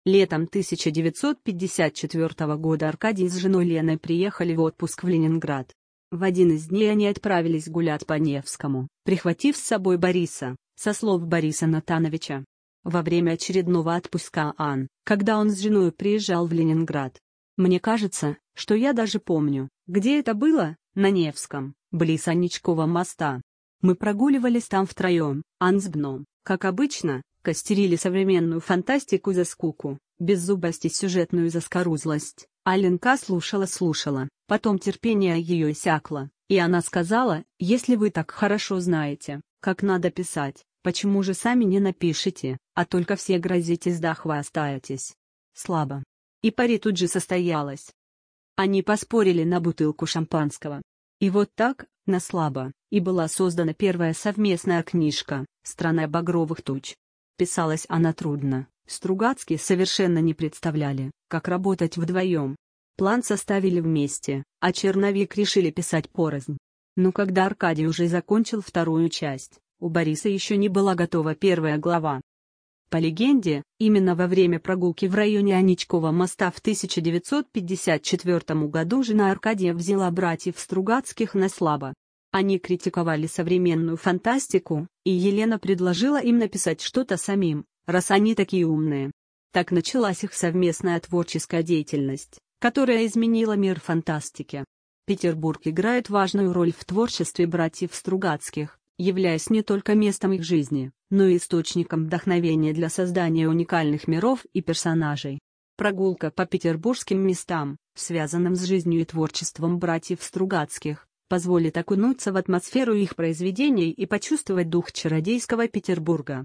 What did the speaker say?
Летом 1954 года Аркадий с женой Леной приехали в отпуск в Ленинград. В один из дней они отправились гулять по Невскому, прихватив с собой Бориса, со слов Бориса Натановича. Во время очередного отпуска когда он с женой приезжал в Ленинград. Мне кажется, что я даже помню, где это было, на Невском, близ Аничкова моста. Мы прогуливались там втроем, с Бном, как обычно, костерили современную фантастику за скуку, беззубость и сюжетную заскорузлость. Ленка слушала, потом терпение ее иссякло, и она сказала: «Если вы так хорошо знаете, как надо писать, почему же сами не напишете, а только все грозитесь да хвастаетесь?» Слабо. И пари тут же состоялось. Они поспорили на бутылку шампанского. И вот так, на слабо, и была создана первая совместная книжка «Страна багровых туч». Писалась она трудно, Стругацкие совершенно не представляли, как работать вдвоем. План составили вместе, а черновик решили писать порознь. Но когда Аркадий уже закончил вторую часть, у Бориса еще не была готова первая глава. По легенде, именно во время прогулки в районе Аничкова моста в 1954 году жена Аркадия взяла братьев Стругацких на слабо. Они критиковали современную фантастику, и Елена предложила им написать что-то самим, раз они такие умные. Так началась их совместная творческая деятельность, которая изменила мир фантастики. Петербург играет важную роль в творчестве братьев Стругацких, являясь не только местом их жизни, но и источником вдохновения для создания уникальных миров и персонажей. Прогулка по петербургским местам, связанным с жизнью и творчеством братьев Стругацких, позволит окунуться в атмосферу их произведений и почувствовать дух чародейского Петербурга.